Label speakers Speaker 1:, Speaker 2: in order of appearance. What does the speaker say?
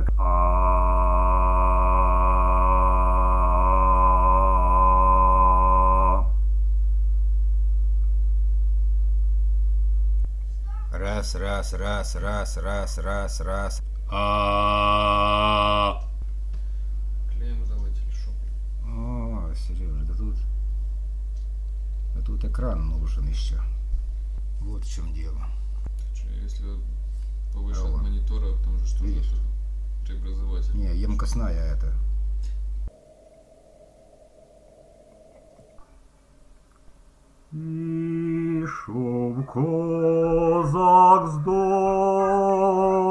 Speaker 1: Так. Раз, раз, раз, раз, раз, раз, раз.
Speaker 2: Клеем залатили шопу.
Speaker 1: О, Сережа, да тут экран нужен еще. Вот в чем дело.
Speaker 2: Че, если повыше
Speaker 1: Алло.
Speaker 2: от монитора, там же что-то
Speaker 1: Видишь?
Speaker 2: преобразователь.
Speaker 1: Не, емкостная это. Ішов козак з дому.